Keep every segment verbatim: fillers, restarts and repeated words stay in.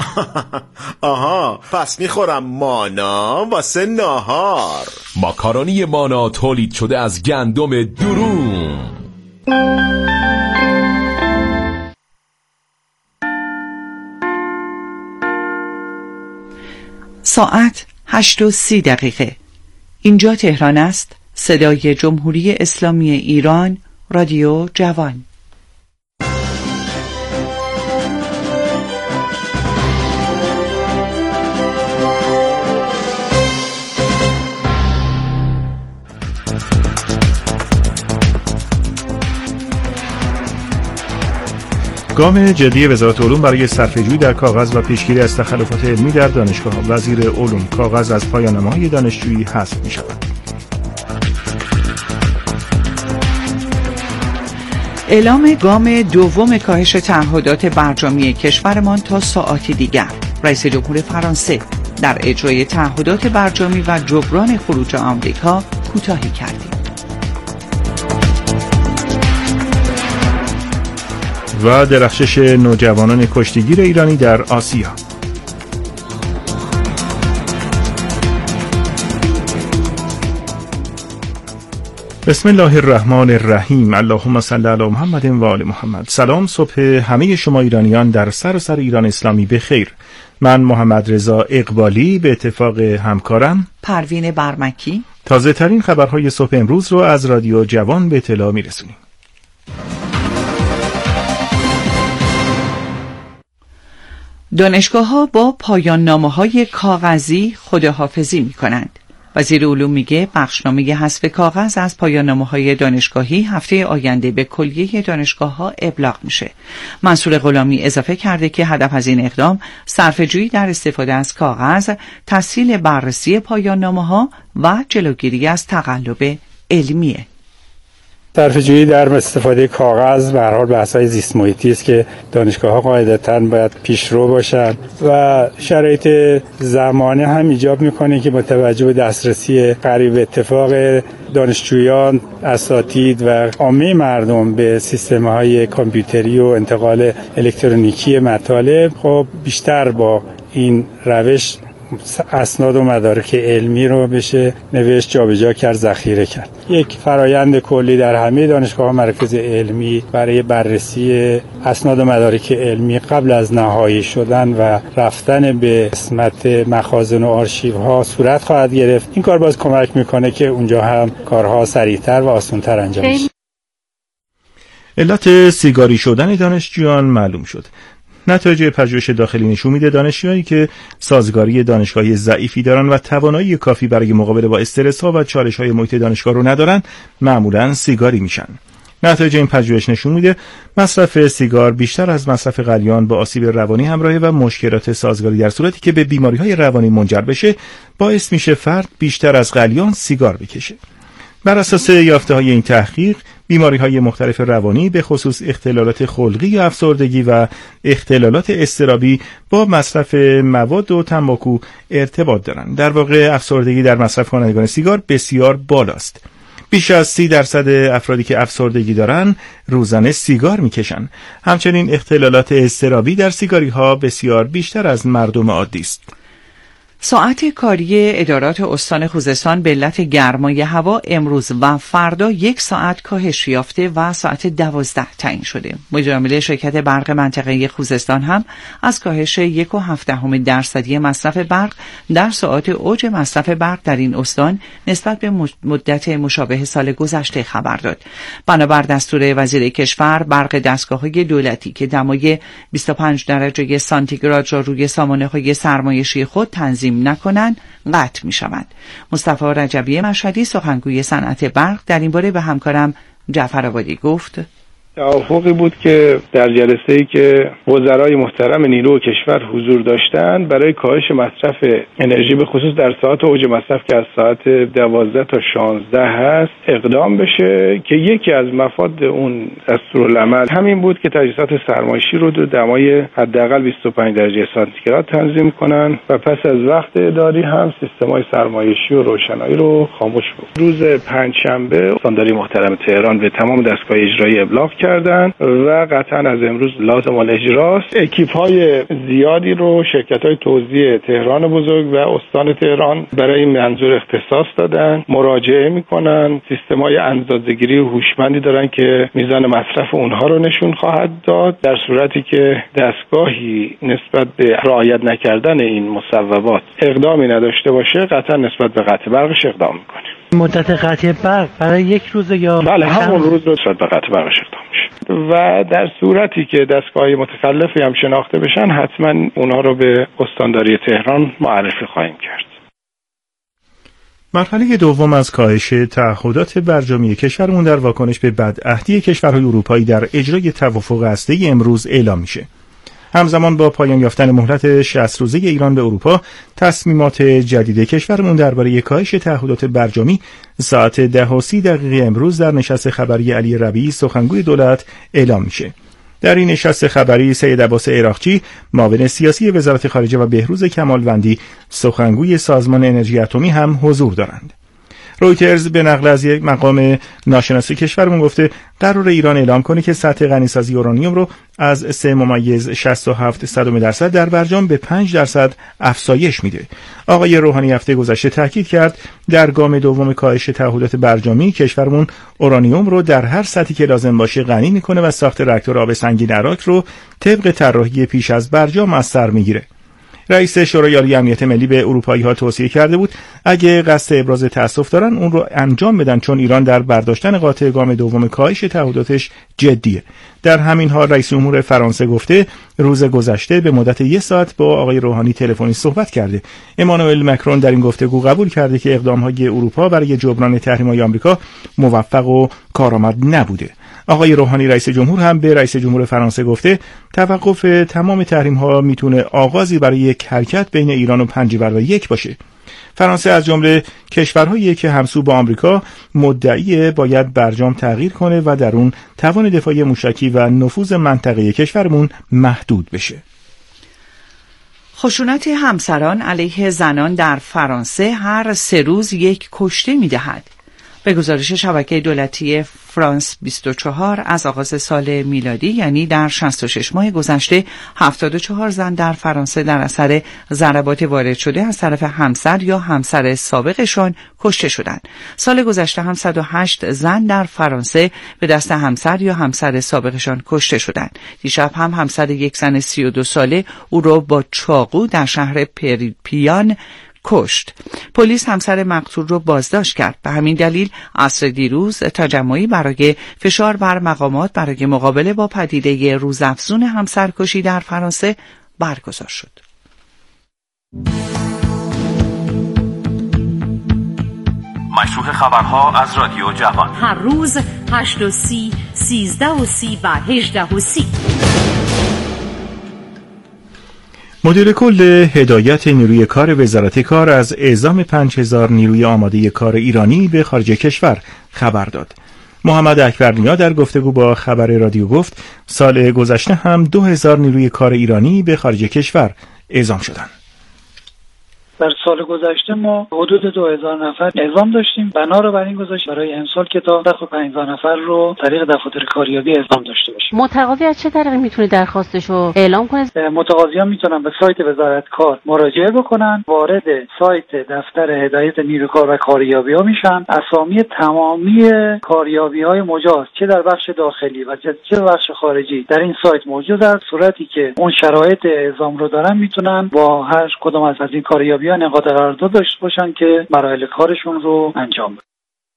آها، پس میخورم مانا واسه ناهار. ماکارونی مانا تولید شده از گندم دروم. ساعت هشت و سی دقیقه. اینجا تهران است. صدای جمهوری اسلامی ایران، رادیو جوان. گام جدی وزارت علوم برای صرفه‌جویی در کاغذ و پیشگیری از تخلفات علمی در دانشگاه. وزیر علوم: کاغذ از پایان‌نامه‌های دانشجویی حذف می‌شود. اعلام گام دوم کاهش تعهدات برجامی کشورمان تا ساعاتی دیگر. رئیس جمهور فرانسه: در اجرای تعهدات برجامی و جبران خروج آمریکا کوتاهی کردیم. و درخشش نوجوانان کشتیگیر ایرانی در آسیا. بسم الله الرحمن الرحیم. اللهم صل علی محمد و آل محمد. سلام، صبح همه شما ایرانیان در سراسر ایران اسلامی بخیر. من محمد رضا اقبالی به اتفاق همکارم پروین برمکی تازه ترین خبرهای صبح امروز رو از رادیو جوان به اطلاع میرسونیم. دانشگاه‌ها با پایان نامه‌های کاغذی خداحافظی می‌کنند. وزیر علوم میگه بخشنامه حذف کاغذ از پایان نامه‌های دانشگاهی هفته آینده به کلیه دانشگاه‌ها ابلاغ میشه. منصور غلامی اضافه کرده که هدف از این اقدام صرفه‌جویی در استفاده از کاغذ، تسهیل بررسی پایان نامه‌ها و جلوگیری از تقلب علمیه. صرفه‌جویی در استفاده کاغذ به هر حال بحث‌های زیست محیطی است که دانشگاه‌ها قاعدتاً باید پیشرو باشند و شرایط زمانه هم ایجاب می‌کنه که با توجه به دسترسی قریب اتفاق دانشجویان، اساتید و عامه مردم به سیستم‌های کامپیوتری و انتقال الکترونیکی مطالب، خب بیشتر با این روش اسناد و مدارک علمی رو بشه نوشت، جابجا کرد، ذخیره کرد. یک فرایند کلی در همه دانشگاه‌ها مراکز علمی برای بررسی اسناد و مدارک علمی قبل از نهایی شدن و رفتن به قسمت مخازن و آرشیوها صورت خواهد گرفت. این کار باز کمک میکنه که اونجا هم کارها سریعتر و آسان‌تر انجام بشه. علت سیگاری شدن دانشجویان معلوم شد. نتایج پژوهش داخلی نشون میده دانشجویانی که سازگاری دانشگاهی ضعیفی دارن و توانایی کافی برای مقابله با استرس‌ها و چالش‌های محیط دانشگاه رو ندارن، معمولاً سیگاری میشن. نتایج این پژوهش نشون میده مصرف سیگار بیشتر از مصرف قلیان با آسیب روانی همراهه و مشکلات سازگاری در صورتی که به بیماری‌های روانی منجر بشه باعث میشه فرد بیشتر از قلیان سیگار بکشه. بر اساس یافته‌های این تحقیق، بیماری‌های مختلف روانی به خصوص اختلالات خلقی یا افسردگی و اختلالات اضطرابی با مصرف مواد و تنباکو ارتباط دارند. در واقع افسردگی در مصرف کنندگان سیگار بسیار بالاست. بیش از سی درصد افرادی که افسردگی دارند روزانه سیگار میکشن. همچنین اختلالات اضطرابی در سیگاری‌ها بسیار بیشتر از مردم عادی است. ساعت کاری ادارات استان خوزستان به علت گرمای هوا امروز و فردا یک ساعت کاهش یافته و ساعت دوازده تعیین شده. مدیر عامل شرکت برق منطقه خوزستان هم از کاهش یک و هفدهم درصدی مصرف برق در ساعات اوج مصرف برق در این استان نسبت به مدت مشابه سال گذشته خبر داد. بنابر دستور وزیر کشور، برق دستگاه‌های دولتی که دمای بیست و پنج درجه سانتیگراد را روی سامانه‌های سرمایشی خود تنظیم نکنند قطع می شود. مصطفی رجبی مشهدی سخنگوی صنعت برق در این باره به همکارم جعفر آبادی گفت: توافقی بود که در جلسه‌ای که وزرای محترم نیرو کشور حضور داشتند برای کاهش مصرف انرژی به خصوص در ساعت اوج مصرف که از ساعت دوازده تا شانزده هست اقدام بشه که یکی از مفاد اون دستورالعمل همین بود که تجهیزات سرمایشی رو در دمای حداقل بیست و پنج درجه سانتیگراد تنظیم کنن و پس از وقت اداری هم سیستم‌های سرمایشی و روشنایی رو خاموش بود. روز پنجشنبه استانداری محترم تهران به تمام دستگاه اجرایی ابلاغ کردن و قطعا از امروز لازم الاجراست. اکیپ‌های زیادی رو شرکت‌های توزیع تهران بزرگ و استان تهران برای این منظور اختصاص دادن، مراجعه میکنن، سیستم‌های اندازه‌گیری هوشمندی دارن که میزان مصرف اونها رو نشون خواهد داد. در صورتی که دستگاهی نسبت به رعایت نکردن این مصوبات اقدامی نداشته باشه، قطعا نسبت به قطع برقش اقدام میکنیم. مدت قطع برق برای یک روز یا بله همون روز رو نسبت به قطع برقش اقدام میشه و در صورتی که دستگاه‌های متخلفی هم شناخته بشن حتما اونها رو به استانداری تهران معرفی خواهیم کرد. مرحله دوم از کاهش تعهدات برجامی کشورمون در واکنش به بدعهدی کشورهای اروپایی در اجرای توافق هسته‌ای امروز اعلام میشه. همزمان با پایان یافتن مهلت شصت روزه ایران به اروپا، تصمیمات جدید کشورمون درباره کاهش تعهدات برجامی ساعت ده و سی دقیقه امروز در نشست خبری علی ربیعی سخنگوی دولت اعلام میشه. در این نشست خبری سید عباس عراقچی معاون سیاسی وزارت خارجه و بهروز کمالوندی سخنگوی سازمان انرژی اتمی هم حضور دارند. رویترز به نقل از یک مقام ناشناس کشورمون گفته قرار ایران اعلام کنه که سطح غنیسازی اورانیوم رو از سه ممیز شصت و هفت صدم درصد در برجام به پنج درصد افزایش میده. آقای روحانی هفته گذشته تاکید کرد در گام دوم کاهش تعهدات برجامی کشورمون اورانیوم رو در هر سطحی که لازم باشه غنی میکنه و ساخت راکتور آب سنگین عراق رو طبق طراحی پیش از برجام از سر میگیره. رئیس شورای عالی امنیت ملی به اروپایی‌ها توصیه کرده بود اگه قصد ابراز تأسف دارن اون رو انجام بدن، چون ایران در برداشتن قاطع گام دوم کاهش تعهداتش جدیه. در همین حال رئیس جمهور فرانسه گفته روز گذشته به مدت یک ساعت با آقای روحانی تلفنی صحبت کرده. امانوئل مکرون در این گفتگو قبول کرده که اقدام‌های اروپا برای جبران تحریم‌های آمریکا موفق و کارآمد نبوده. آقای روحانی رئیس جمهور هم به رئیس جمهور فرانسه گفته توقف تمام تحریم ها میتونه آغازی برای یک حرکت بین ایران و پنجبر و یک باشه. فرانسه از جمله کشورهایی که همسو با آمریکا مدعی باید برجام تغییر کنه و در اون توان دفاعی موشکی و نفوذ منطقه کشورمون محدود بشه. خشونت همسران علیه زنان در فرانسه هر سه روز یک کشته میدهد. به گزارش شبکه دولتی فرانس بیست و چهار از آغاز سال میلادی یعنی در شصت و شش ماه گذشته هفتاد و چهار زن در فرانسه در اثر ضربات وارد شده از طرف همسر یا همسر سابقشان کشته شدند. سال گذشته هم صد و هشت زن در فرانسه به دست همسر یا همسر سابقشان کشته شدند. دیشب هم همسر یک زن سی و دو ساله او را با چاقو در شهر پریپیان کشت. پلیس همسر مقتول رو بازداشت کرد. به همین دلیل عصر دیروز تجمعی برای فشار بر مقامات برای مقابله با پدیده روزافزون همسرکشی در فرانسه برگزار شد. مشروع خبرها از رادیو جوان هر روز هشت و سی، سیزده و سی و هجده و سی. مدیر کل هدایت نیروی کار وزارت کار از اعزام پنج هزار نیروی آماده کار ایرانی به خارج کشور خبر داد. محمد اکبرنیا در گفتگو با خبر رادیو گفت سال گذشته هم دو هزار نیروی کار ایرانی به خارج کشور اعزام شدند. در سال گذشته ما حدود دو هزار نفر اعزام داشتیم. بنا رو بر این گذاشت برای امسال که تا دو هزار و پانصد نفر رو طریق دفاتر کاریابی اعزام داشته باشیم. متقاضی از چه طریقی میتونه درخواستشو اعلام کنه؟ متقاضیان میتونن به سایت وزارت کار مراجعه بکنن، وارد سایت دفتر هدایت نیروی کار و کاریابی ها میشن. اسامی تمامی کاریابی های مجاز چه در بخش داخلی و چه در بخش خارجی در این سایت موجود است. صورتی که اون شرایط اعزام رو دارن میتونن با هر کدام از این کاریابی نقاط قرارداد داشته باشن که مراحل کارشون رو انجام بدن.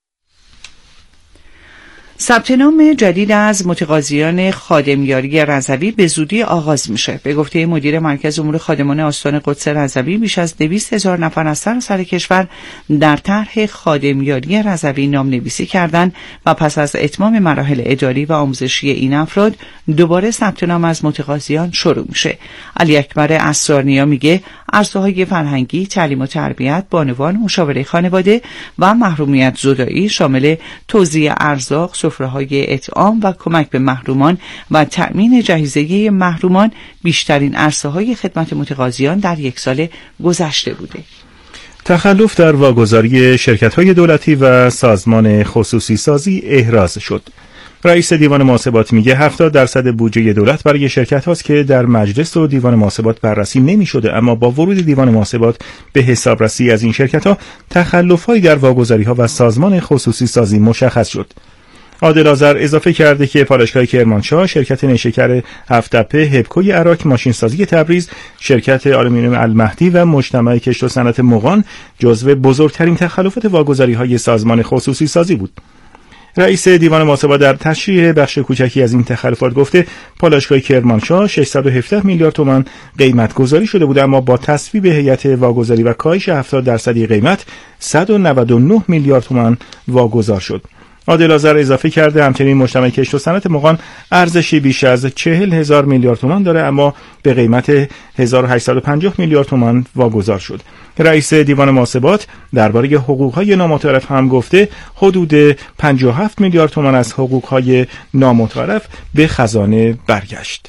ثبت نام جدید از متقاضیان خادمیاری رضوی به زودی آغاز میشه. به گفته مدیر مرکز امور خادمان آستان قدس رضوی بیش از دویست هزار نفر از سراسر کشور در طرح خادمیاری رضوی نامنویسی کردند و پس از اتمام مراحل اداری و آموزشی این افراد دوباره ثبت نام از متقاضیان شروع میشه. علی اکبر اسرارنیا میگه عرصه‌های فرهنگی، تعلیم و تربیت، بانوان، مشاوره خانواده و محرومیت زدایی شامل توزیع ارزاق، سفره‌های اطعام و کمک به محرومان و تأمین جهیزیه محرومان بیشترین عرصه‌های خدمت متقاضیان در یک سال گذشته بوده. تخلف در واگذاری شرکت‌های دولتی و سازمان خصوصی سازی احراز شد. رئیس دیوان محاسبات میگه هفتاد درصد بودجه دولت برای شرکت هاست که در مجلس و دیوان محاسبات بررسی نمی شده، اما با ورود دیوان محاسبات به حسابرسی از این شرکت ها تخلف هایی در واگذاری ها و سازمان خصوصی سازی مشخص شد. عادل آذر اضافه کرده که پالایشگاه کرمانشاه، شرکت نیشکر هفت‌تپه، هبکوی عراق، ماشینسازی تبریز، شرکت آلومینیوم المهدی و مجتمع کشت و صنعت مغان جزو بزرگترین تخلفات واگذاری‌های سازمان خصوصی سازی بود. رئیس دیوان محاسبات در تشریح بخش کوچکی از این تخلفات گفته پالایشگاه کرمانشاه ششصد و هفده میلیارد تومان قیمت گذاری شده بود، اما با تصویب هیئت واگذاری و کاهش هفتاد درصدی قیمت صد و نود و نه میلیارد تومان واگذار شد. عادل آذر اضافه کرده همچنین مجتمع کشت و صنعت مغان ارزشی بیش از چهل هزار میلیارد تومان داره، اما به قیمت هزار و هشتصد و پنجاه میلیارد تومان واگذار شد. رئیس دیوان محاسبات درباره حقوق‌های نامتعارف هم گفته حدود پنجاه و هفت میلیارد تومان از حقوق‌های نامتعارف به خزانه برگشت.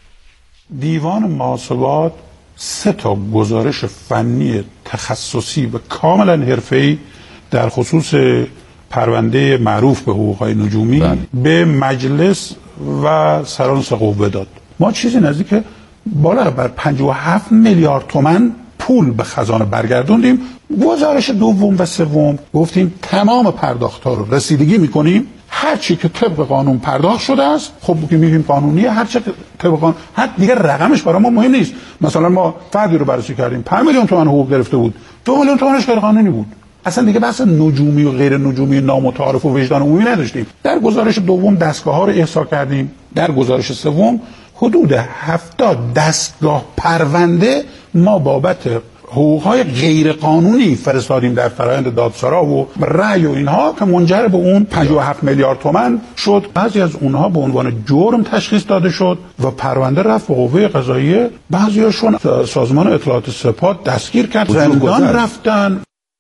دیوان محاسبات سه تا گزارش فنی تخصصی و کاملا حرفه‌ای در خصوص پرونده معروف به حقوق‌های نجومی بله. به مجلس و سران سه قوه داد. ما چیزی نزدیک بالا بر پنجاه و هفت میلیارد تومان پول به خزانه برگردوندیم. گزارش دوم و سوم گفتیم تمام پرداخت‌ها رو رسیدگی می‌کنیم، هر چی که طبق قانون پرداخت شده است خب که میگیم قانونیه، هر چی که طبق قانون، هر دیگه رقمش برای ما مهم نیست. مثلا ما فردی رو بررسی کردیم پنج میلیون تومان حقوق گرفته بود، دو میلیون تومانش غیر قانونی بود. اصلا دیگه بحث نجومی و غیر نجومی نامتعارف و وجدان عمومی نداشتیم. در گزارش دوم دستگاه ها رو احصا کردیم، در گزارش سوم حدود هفتاد دستگاه پرونده ما بابت حقوق‌های غیر قانونی فرستادیم در فرآیند دادسرا و رأی و اینها که منجر به اون پنجاه و هفت میلیارد تومان شد. بعضی از اونها به عنوان جرم تشخیص داده شد و پرونده رفت به قوه قضاییه، بعضیاشون سازمان اطلاعات سپاه دستگیر کرد، زندان رفتن.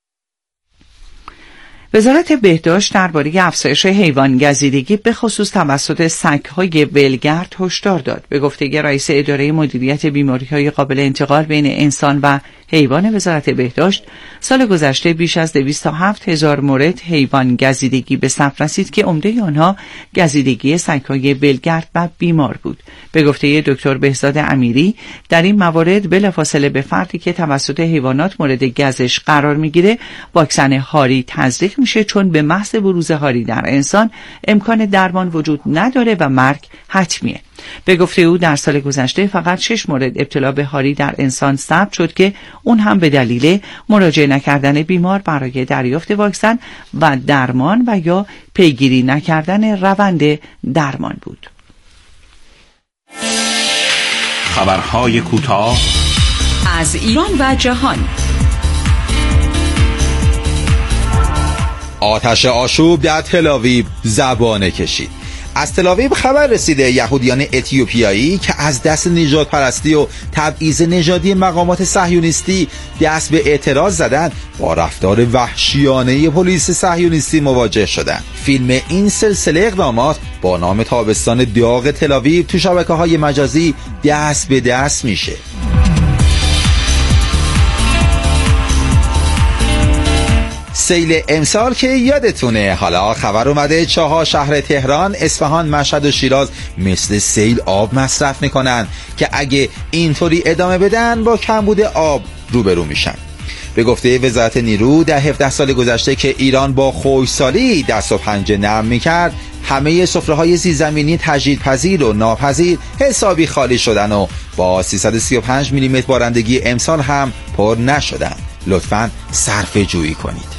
وزارت بهداشت درباره افزایش حیوان گزیدگی به خصوص توسط سگ‌های ولگرد هشدار داد. به گفته رئیس اداره مدیریت بیماری‌های قابل انتقال بین انسان و حیوان وزارت بهداشت، سال گذشته بیش از دویست و هفت هزار مورد حیوان گزیدگی به ثبت رسید که عمده آنها گزیدگی سگ‌های ولگرد و بیمار بود. به گفته دکتر بهزاد امیری، در این موارد بلافاصله به فردی که توسط حیوانات مورد گزش قرار میگیره واکسن هاری تزریق میشه، چون به محض بروز هاری در انسان امکان درمان وجود نداره و مرگ حتمیه. به گفته او در سال گذشته فقط شش مورد ابتلا به هاری در انسان ثبت شد که اون هم به دلیل مراجعه نکردن بیمار برای دریافت واکسن و درمان و یا پیگیری نکردن روند درمان بود. خبرهای کوتاه از ایران و جهان. آتش آشوب در تل‌آویو زبانه کشید. از تل‌آویو خبر رسیده یهودیان اتیوپیایی که از دست نژاد پرستی و تبعیض نژادی مقامات صهیونیستی دست به اعتراض زدن با رفتار وحشیانه پلیس صهیونیستی مواجه شدند. فیلم این سلسله اقدامات با نام تابستان داغ تل‌آویو تو شبکه‌های مجازی دست به دست میشه. سیل امسال که یادتونه، حالا خبر اومده چهار شهر تهران، اصفهان، مشهد و شیراز مثل سیل آب مصرف میکنن که اگه اینطوری ادامه بدن با کمبود آب روبرو میشن. به گفته وزارت نیرو در هفده سال گذشته که ایران با خشکسالی دست و پنجه نرم میکرد، همه سفره‌های زیرزمینی تجدیدپذیر و ناپذیر حسابی خالی شدن و با سیصد و سی و پنج میلیمتر بارندگی امسال هم پر نشدن. لطفاً صرفه جویی کنید.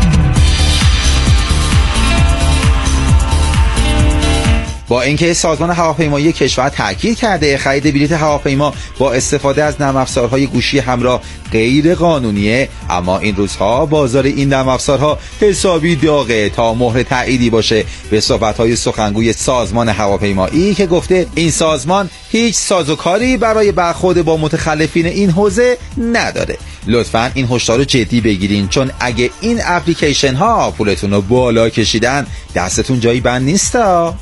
با اینکه سازمان هواپیمایی کشور تاکید کرده خرید بلیط هواپیما با استفاده از نرم افزارهای گوشی همراه غیر قانونیه، اما این روزها بازار این نرم افزارها حسابی داغه تا مهر تأییدی باشه به صحبت‌های سخنگوی سازمان هواپیمایی که گفته این سازمان هیچ سازوکاری برای برخورد با متخلفین این حوزه نداره. لطفاً این هشدار رو جدی بگیرین، چون اگه این اپلیکیشن ها پولتون رو بالا کشیدن دستتون جایی بند نیستا.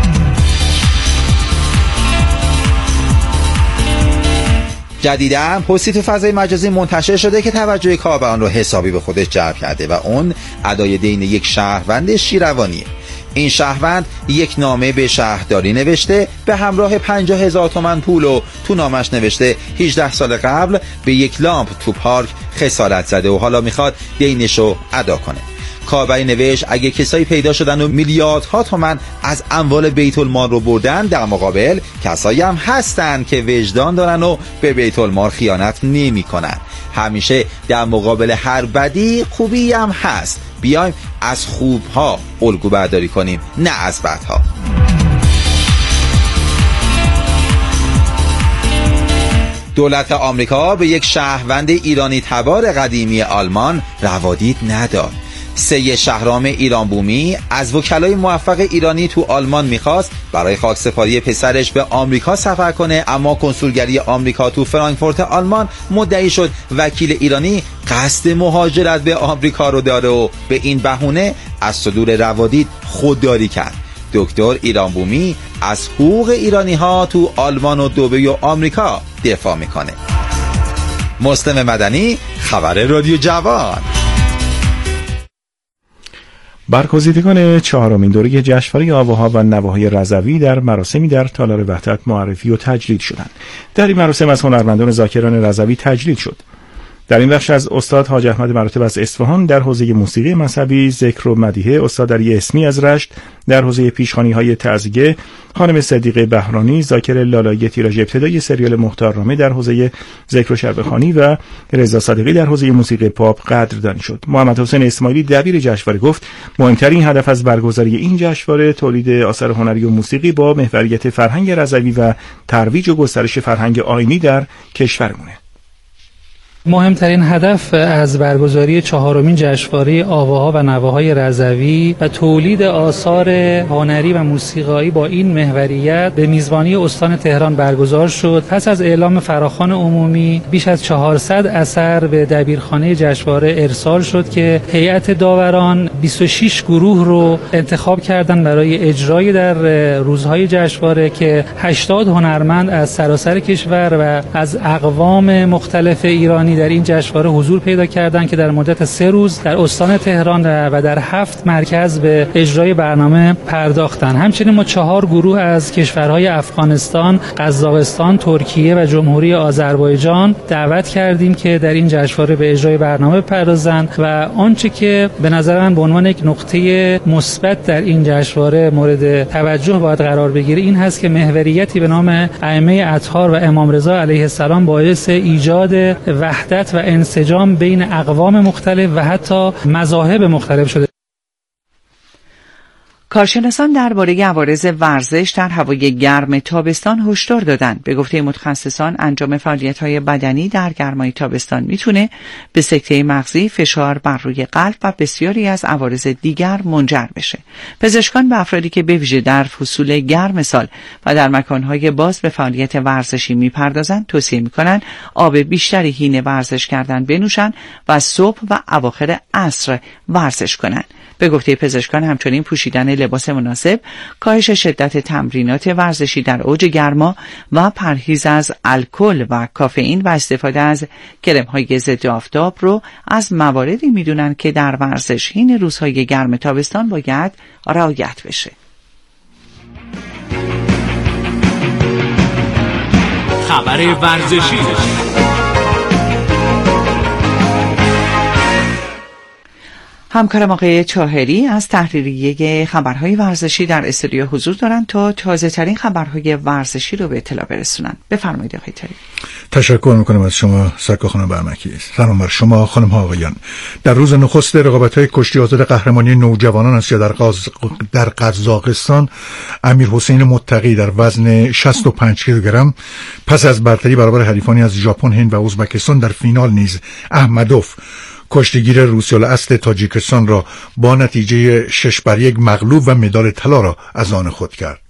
جدیداً پستی تو فضای مجازی منتشر شده که توجه کاربران رو حسابی به خودش جلب کرده و اون ادای دین یک شهروند شیروانیه. این شهروند یک نامه به شهرداری نوشته به همراه پنجاه هزار تومان پول و تو نامش نوشته هجده سال قبل به یک لامپ تو پارک خسارت زده و حالا میخواد دینشو ادا کنه. کاربری نوشت اگه کسایی پیدا شدن و میلیاردها تومان از اموال بیت المال رو بردن، در مقابل کسایی هم هستن که وجدان دارن و به بیت المال خیانت نمی کنن. همیشه در مقابل هر بدی خوبی هم هست. بیایم از خوبها الگو برداری کنیم، نه از بدها. دولت آمریکا به یک شهروند ایرانی تبار قدیمی آلمان روادید نداد. سید شهرام ایران بومی از وکلای موفق ایرانی تو آلمان میخواست برای خاکسپاری پسرش به آمریکا سفر کنه، اما کنسولگری آمریکا تو فرانکفورت آلمان مدعی شد وکیل ایرانی قصد مهاجرت به آمریکا رو داره و به این بهونه از صدور روادید خودداری کرد. دکتر ایران بومی از حقوق ایرانی ها تو آلمان و دبی و آمریکا دفاع میکنه. مسلم مدنی، خبر رادیو جوان. برگزیدگان چهارمین دوره جشنواره آواها و نواهای رضوی در مراسمی در تالار وحدت معرفی و تجلیل شدند. در این مراسم از هنرمندان ذاکران رضوی تجلیل شد. در این بخش از استاد حاج احمد مراتب از اصفهان در حوزه موسیقی مذهبی، ذکر و مدیحه، استاد علی اسمی از رشت در حوزه پیشخوانی‌های تعزیه، خانم صدیقه بهرانی ذاکر لالایی تیراژ ابتدایی سریال مختارنامه در حوزه ذکر و شربخوانی و رضا صادقی در حوزه موسیقی پاپ قدردانی شد. محمد حسین اسماعیلی دبیر جشنواره گفت مهمترین هدف از برگزاری این جشنواره تولید آثار هنری و موسیقی با محوریت فرهنگ رضوی و ترویج و گسترش فرهنگ آیینی در کشورمونه. مهمترین هدف از برگزاری چهارمین جشنواره آواها و نواهای رضوی و تولید آثار هنری و موسیقایی با این محوریت به میزبانی استان تهران برگزار شد. پس از اعلام فراخوان عمومی بیش از چهارصد اثر به دبیرخانه جشنواره ارسال شد که هیئت داوران بیست و شش گروه رو انتخاب کردند برای اجرای در روزهای جشنواره که هشتاد هنرمند از سراسر کشور و از اقوام مختلف ایرانی در این جشنواره حضور پیدا کردند که در مدت سه روز در استان تهران و در هفت مرکز به اجرای برنامه پرداختند. همچنین ما چهار گروه از کشورهای افغانستان، قزاقستان، ترکیه و جمهوری آذربایجان دعوت کردیم که در این جشنواره به اجرای برنامه بپردازند و آنچه که به نظر من به عنوان یک نقطه مثبت در این جشنواره مورد توجه باید قرار بگیره این هست که محوریتی به نام ائمه اطهار و امام رضا علیه السلام باعث ایجاد وحدت و انسجام بین اقوام مختلف و حتی مذاهب مختلف شده. کارشناسان درباره عوارض ورزش در هوای گرم تابستان هشدار دادند. به گفته متخصصان انجام فعالیت‌های بدنی در گرمای تابستان میتونه به سکته مغزی، فشار بر روی قلب و بسیاری از عوارض دیگر منجر بشه. پزشکان به افرادی که به ویژه در فصول گرم سال و در مکان‌های باز به فعالیت ورزشی میپردازند توصیه میکنند آب بیشتری حین ورزش کردن بنوشند و صبح و اواخر عصر ورزش کنند. به گفته پزشکان همچنین پوشیدن لباس مناسب، کاهش شدت تمرینات ورزشی در اوج گرما و پرهیز از الکل و کافئین و استفاده از کرم‌های ضد آفتاب رو از مواردی میدونن که در ورزش حین روزهای گرم تابستان باید رعایت بشه. خبر ورزشی. همکارم آقای چاهری از تحریریه خبرهای ورزشی در استودیو حضور دارند تا تازه ترین خبرهای ورزشی رو به اطلاع برسونن. بفرمایید آقای چاهری. تشکر میکنم از شما سرکار خانم برمکی. سلام بر شما خانم ها آقایان. در روز نخست رقابت‌های کشتی آزاد قهرمانی نوجوانان آسیا در قاز... در قزاقستان، امیر حسین متقی در وزن شصت و پنج کیلوگرم پس از برتری برابر حریفانی از ژاپن، هند و ازبکستان در فینال نیز احمدوف کشتیگیر روسیه الاصل تاجیکستان را با نتیجه شش بر یک مغلوب و مدال طلا را از آن خود کرد.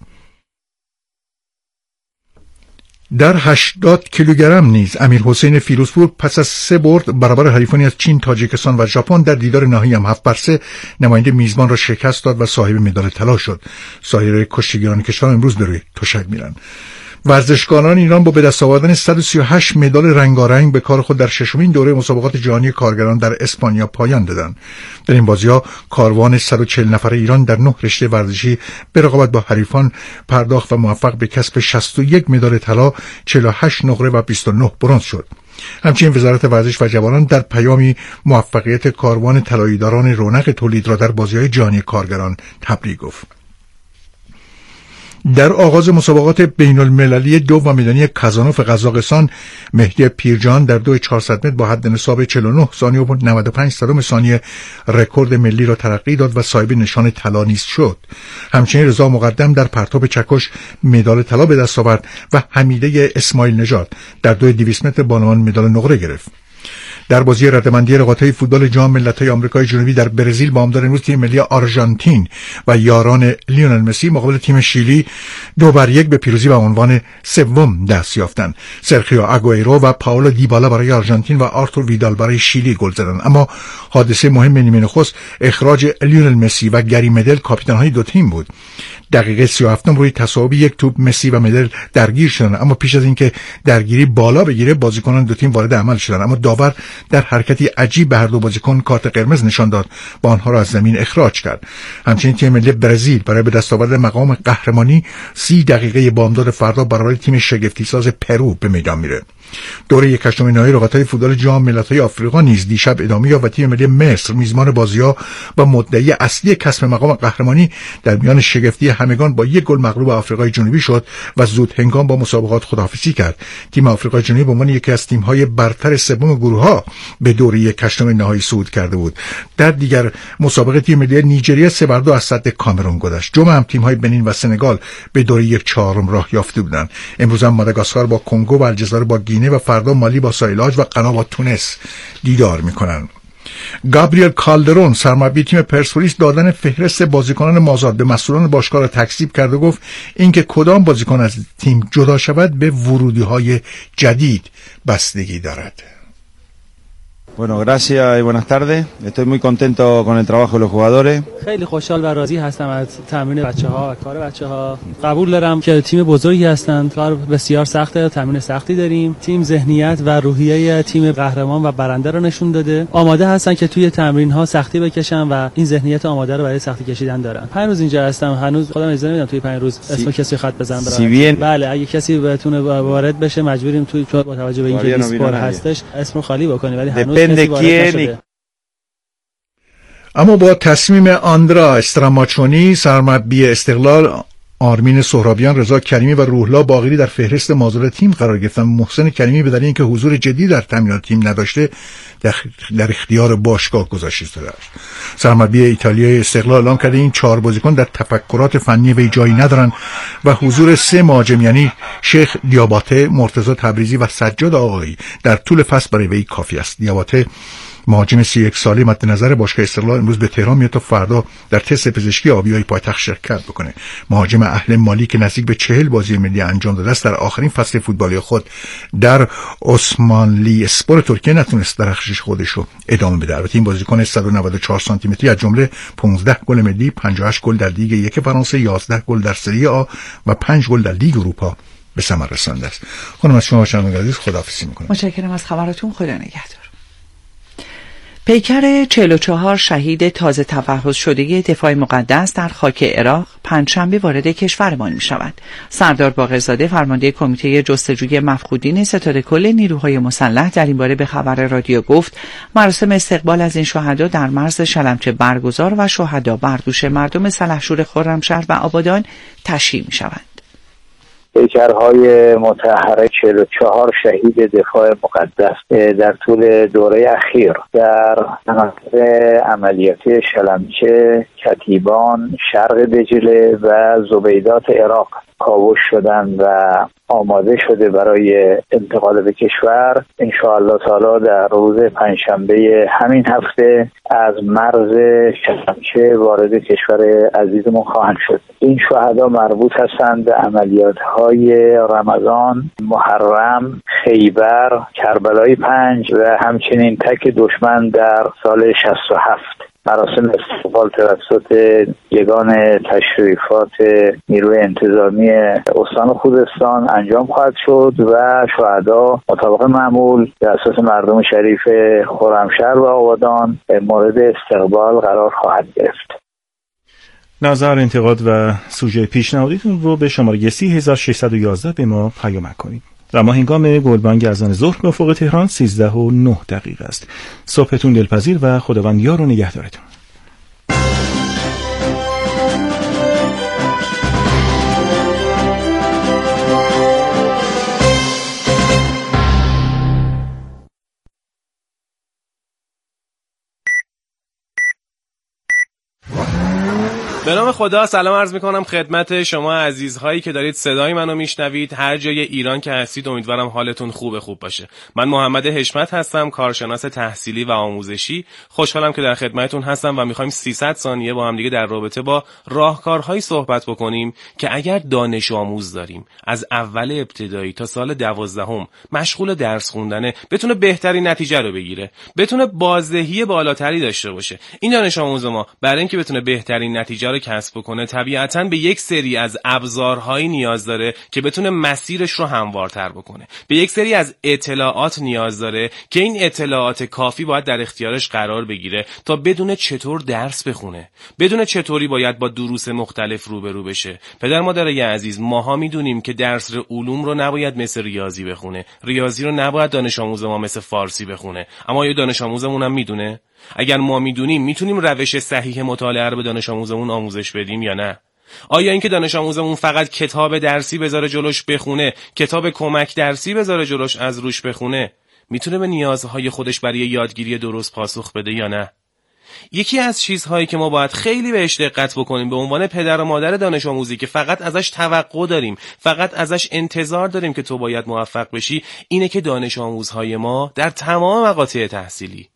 در هشتاد کیلوگرم نیز امیر حسین فیروزپور پس از سه برد برابر حریفانی از چین، تاجیکستان و ژاپن در دیدار نهایی هم هفت بر سه نماینده میزبان را شکست داد و صاحب مدال طلا شد. سایر کشتیگیران کشور امروز به روی تشک میرند. ورزشکاران ایران با به دست آوردن صد و سی و هشت مدال رنگارنگ به کار خود در ششمین دوره مسابقات جهانی کارگران در اسپانیا پایان دادند. در این بازی‌ها کاروان صد و چهل نفره ایران در نه رشته ورزشی به رقابت با حریفان پرداخت و موفق به کسب شصت و یک مدال طلا، چهل و هشت نقره و بیست و نه برنز شد. همچنین وزارت ورزش و جوانان در پیامی موفقیت کاروان طلایی‌داران رونق تولید را در بازی‌های جهانی کارگران تبریک گفت. در آغاز مسابقات بین المللی دو و میدانی کازانوف قزاقستان، مهدی پیرجان در دو چهارصد متر با حد نصاب چهل و نه ثانیه و نود و پنج صدم ثانیه رکورد ملی را ترقی داد و صاحب نشان طلا نیز شد. همچنین رضا مقدم در پرتاب چکش مدال طلا به دست آورد و حمیده اسماعیل نژاد در دو دویست متر بانوان مدال نقره گرفت. در بازی رده‌بندی رقابت‌های فوتبال جام ملت‌های آمریکای جنوبی در برزیل با امداد امروز تیم ملی آرژانتین و یاران لیونل مسی مقابل تیم شیلی دو بر یک به پیروزی و عنوان سوم دست یافتند. سرخیو آگوئرو و پائولو دیبالا برای آرژانتین و آرتور ویدال برای شیلی گل زدند. اما حادثه مهم نیمه نخست اخراج لیونل مسی و گری مدل کاپیتان‌های دو تیم بود. دقیقه سی و هفتم روی تصاوی یک توپ مسی و مدل درگیر شدند، اما پیش از اینکه درگیری بالا بگیره بازیکنان دو تیم وارد عمل شدند، اما داور در حرکتی عجیب به هر دو بازیکن کارت قرمز نشان داد و آنها را از زمین اخراج کرد. همچنین تیم ملی برزیل برای به دست آوردن مقام قهرمانی سی دقیقه بامداد فردا برای تیم شگفتی ساز پرو به میدان میره. دوره یک هشتم نهایی رقابت‌های فوتبال جام ملت‌های آفریقا نیز دیشب ادامه یافت و تیم ملی مصر میزبان بازی‌ها و مدعی اصلی کسب مقام قهرمانی در میان شگفتی همگان با یک گل مغلوب آفریقای جنوبی شد و زود هنگام با مسابقات خداحافظی کرد. تیم آفریقای جنوبی به عنوان یکی از تیم‌های برتر سوم گروه‌ها به دوره یک هشتم نهایی صعود کرده بود. در دیگر مسابقه تیم ملی نیجریه سه بر دو از صد کامرون گذشت. جمع هم تیم‌های بنین و سنگال به دوره یک چهارم راه یافته بودند. امروز هم ماداگاسکار با کنگو و الجزایر با گینه و فردا مالی با سایلاج و غنا با تونس دیدار میکنند. گابریل کالدرون سرمربی تیم پرسپولیس دادن فهرست بازیکنان مازاد به مسئولان باشگاه را تکذیب کرد و گفت اینکه کدام بازیکن از تیم جدا شود به ورودی‌های جدید بستگی دارد. Bueno, gracias y buenas tardes. Estoy muy contento con el trabajo de los jugadores. خیلی خوشحال و راضی هستم از تمرین بچه‌ها و کار بچه‌ها. قبول دارم که تیم بزرگی هستند. کار بسیار سخته، تمرین سختی داریم. تیم ذهنیت و روحیه تیم قهرمان و برنده رو نشون داده. آماده هستن که توی تمرین‌ها سختی بکشن و این ذهنیت آماده رو برای سختی کشیدن دارن. پنج روز اینجا هستم. هنوز خودم اجازه نمیدم توی پنج روز اسم کسی خط بزنم برای. بله، اگه کسی بتونه وارد بشه مجبوریم توی با توجه به اینکه لیست پر هستش اسم خالی بکنیم، ولی هنوز اما با تصمیم آندرا استراماچونی سرمربی استقلال، آرمین سهرابیان، رضا کریمی و روحلا باقری در فهرست مازاد تیم قرار گرفتند. محسن کریمی به دلیل اینکه حضور جدی در تمرینات تیم نداشته در اختیار باشگاه گذاشته شده است. سرمربی ایتالیایی استقلال اعلام کرده این چهار بازیکن در تفکرات فنی وی جایی ندارند و حضور سه مهاجم یعنی شیخ دیاباته، مرتضی تبریزی و سجاد آقایی در طول فصل برای وی کافی است. دیاباته مهاجم سی و یک ساله مد نظر باشگاه استقلال امروز به تهران میاد تا فردا در تست پزشکی آبیای پایتخت شرکت بکنه. مهاجم اهل مالی که نزدیک به چهل بازی ملی انجام داده است در آخرین فصل فوتبالی خود در عثمانلی اسپور ترکیه نتونست درخشش خودش رو ادامه بده. البته این بازیکن صد و نود و چهار سانتی متری از جمله پانزده گل ملی، پنجاه و هشت گل در لیگ یک فرانسه، یازده گل در سری آ و پنج گل در لیگ اروپا به ثمر رسانده است. خانم از شما شنوندگان عزیز خداحافظی می‌کنم. متشکرم از خبراتون. خدا نگهدار. پیکر چهل و چهار شهید تازه تفحص شده دفاع مقدس در خاک عراق پنجشنبه وارد کشورمان می شود. سردار باقرزاده فرمانده کمیته جستجوی مفقودین ستاد کل نیروهای مسلح در این باره به خبر رادیو گفت مراسم استقبال از این شهدا در مرز شلمچه برگزار و شهدا بر دوش مردم سلحشور خرمشهر و آبادان تشییع می شوند. پیکرهای مطهره چهل و چهار شهید دفاع مقدس در طول دوره اخیر در مناطق عملیاتی شلمچه، کتیبان، شرق دجله و زبیدات عراق کاوش شدن و آماده شده برای انتقال به کشور. انشاءالله تعالی در روز پنجشنبه همین هفته از مرز شلمچه وارد کشور عزیزمون خواهند شد. این شهدا مربوط هستند به عملیات‌های رمضان، محرم، خیبر، کربلای پنج و همچنین تک دشمن در سال شصت و هفت. مراسم استقبال توسط یگان تشریفات نیروی انتظامی استان خوزستان انجام خواهد شد و شهدا مطابق معمول به اساس مردم شریف خرمشهر و آبادان مورد استقبال قرار خواهد گرفت. نظر، انتقاد و سوژه پیشنهادیتون رو به شماره سی هزار و ششصد و یازده به ما پیام کنید. و ما هنگام گلبانگ اذان ظهر به افق تهران سیزده و نه دقیقه است. صبحتون دلپذیر و خداوند یار و نگهدارتون. به نام خدا سلام عرض میکنم خدمت شما عزیزهایی که دارید صدای منو میشنوید هر جای ایران که هستید. امیدوارم حالتون خوب خوب باشه. من محمد حشمت هستم، کارشناس تحصیلی و آموزشی. خوشحالم که در خدمتتون هستم و میخوایم سیصد ثانیه با هم دیگه در رابطه با راهکارهایی صحبت بکنیم که اگر دانش آموز داریم از اول ابتدایی تا سال دوازدهم مشغول درس خوندنه، بتونه بهترین نتیجه رو بگیره، بتونه بازدهی بالاتری داشته باشه. این دانش آموز ما برای اینکه بتونه بهترین نتیجه رو کسب بکنه طبیعتاً به یک سری از ابزارهایی نیاز داره که بتونه مسیرش رو هموارتر بکنه. به یک سری از اطلاعات نیاز داره که این اطلاعات کافی باید در اختیارش قرار بگیره تا بدونه چطور درس بخونه، بدونه چطوری باید با دروس مختلف روبرو بشه. پدر مادرای عزیز، ماها میدونیم که درس علوم رو نباید مثل ریاضی بخونه، ریاضی رو نباید دانش آموز ما مثل فارسی بخونه. اما یه دانش آموزمون هم میدونه؟ اگر ما میدونیم میتونیم روش صحیح مطالعه رو به دانش آموزمون آموزش بدیم یا نه؟ آیا اینکه دانش آموزمون فقط کتاب درسی بذاره جلوش بخونه، کتاب کمک درسی بذاره جلوش از روش بخونه، میتونه به نیازهای خودش برای یادگیری درست پاسخ بده یا نه؟ یکی از چیزهایی که ما باید خیلی بهش دقت بکنیم به عنوان پدر و مادر دانش آموزی که فقط ازش توقع داریم، فقط ازش انتظار داریم که تو باید موفق بشی، اینه که دانش آموزهای ما در تمام مقاطع تحصیلی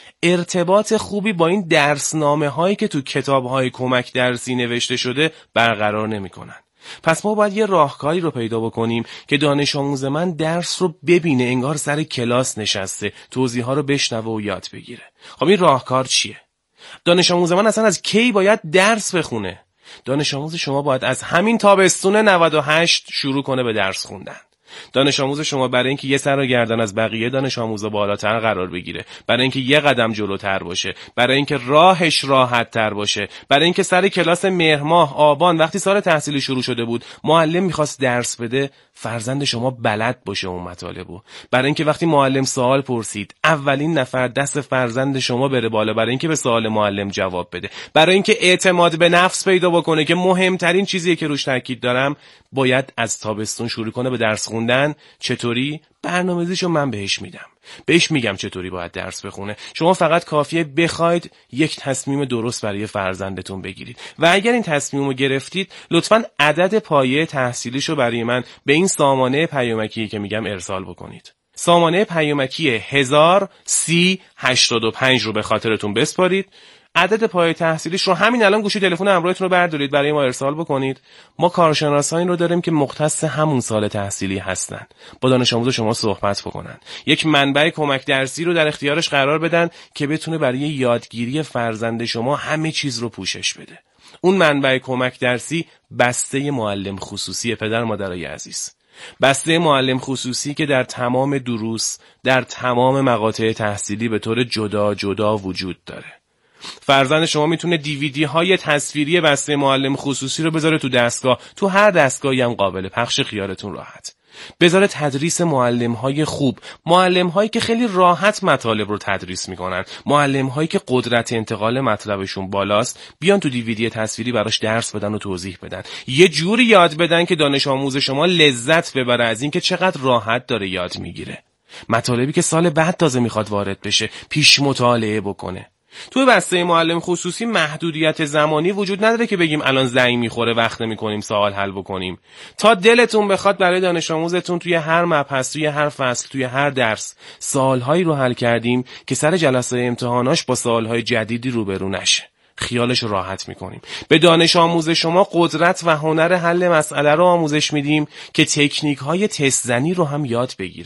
ارتباط خوبی با این درسنامه هایی که تو کتاب های کمک درسی نوشته شده برقرار نمی کنن. پس ما باید یه راهکاری رو پیدا بکنیم که دانش آموز من درس رو ببینه، انگار سر کلاس نشسته، توضیح ها رو بشنوه و یاد بگیره. خب این راهکار چیه؟ دانش آموز من اصلا از کی باید درس بخونه؟ دانش آموز شما باید از همین تابستون نود و هشت شروع کنه به درس خوندن. دانش آموز شما برای اینکه یه سر و گردن از بقیه دانش آموزا بالاتر قرار بگیره، برای اینکه یه قدم جلوتر باشه، برای اینکه راهش راحت تر باشه، برای اینکه سر کلاس مهر ماه آبان وقتی سال تحصیلی شروع شده بود معلم میخواست درس بده، فرزند شما بلد باشه اون مطالبو، برای اینکه وقتی معلم سوال پرسید اولین نفر دست فرزند شما بره بالا برای اینکه به سوال معلم جواب بده، برای اینکه اعتماد به نفس پیدا بکنه که مهمترین چیزیه که روش تاکید دارم، باید از تابستون شروع کنه به درس خوندن. چطوری؟ برنامه‌ریزیشو من بهش میدم، بهش میگم چطوری باید درس بخونه. شما فقط کافیه بخواید یک تصمیم درست برای فرزندتون بگیرید و اگر این تصمیم رو گرفتید لطفاً عدد پایه تحصیلیشو برای من به این سامانه پیامکی که میگم ارسال بکنید. سامانه پیامکی هزار و سی هشتاد و پنج رو به خاطرتون بسپارید. عدد پایه تحصیلیش رو همین الان گوشی تلفن همراهتون رو بردارید برای ما ارسال بکنید. ما کارشناسایی رو داریم که مختص همون سال تحصیلی هستن، با دانش آموز شما صحبت بکنن، یک منبع کمک درسی رو در اختیارش قرار بدن که بتونه برای یادگیری فرزند شما همه چیز رو پوشش بده. اون منبع کمک درسی بسته معلم خصوصی پدر مادرای عزیز، بسته معلم خصوصی که در تمام دروس در تمام مقاطع تحصیلی به طور جدا جدا وجود داره. فرزند شما میتونه دیویدی های تصویری بسته معلم خصوصی رو بذاره تو دستگاه، تو هر دستگاهی هم قابل پخش، خیالتون راحت. بذاره تدریس معلم های خوب، معلم هایی که خیلی راحت مطالب رو تدریس میکنن، معلم هایی که قدرت انتقال مطلبشون بالاست، بیان تو دیویدی تصویری براش درس بدن و توضیح بدن، یه جوری یاد بدن که دانش آموز شما لذت ببره از این که چقدر راحت داره یاد میگیره. مطالبی که سال بعد تازه میخواد وارد بشه پیش مطالعه بکنه. توی بسته معلم خصوصی محدودیت زمانی وجود نداره که بگیم الان زنگ میخوره وقت نمی‌کنیم سوال حل بکنیم. تا دلتون بخواد برای دانش آموزتون توی هر مبحث، توی هر فصل، توی هر درس سوالهایی رو حل کردیم که سر جلسه امتحاناش با سوالهای جدیدی روبرو نشه. خیالش راحت میکنیم. به دانش آموز شما قدرت و هنر حل مسئله رو آموزش میدیم که تکنیک های تست زنی رو هم یاد بگیره.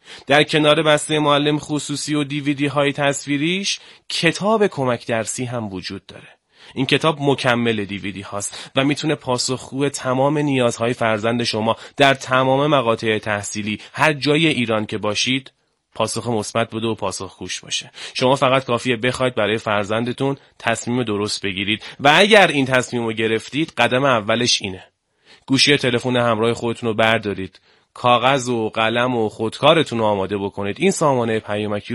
در کنار بسته معلم خصوصی و دیویدی های تصویریش کتاب کمک درسی هم وجود داره. این کتاب مکمل دیویدی هاست و میتونه پاسخگو تمام نیازهای فرزند شما در تمام مقاطع تحصیلی هر جای ایران که باشید پاسخ مثبت بده و پاسخگوش باشه. شما فقط کافیه بخواید برای فرزندتون تصمیم درست بگیرید و اگر این تصمیم رو گرفتید قدم اولش اینه: گوشی تلفن همراه خودتون رو بردارید، کاغذ و قلم و خودکارتون رو آماده بکنید، این سامانه پیامکی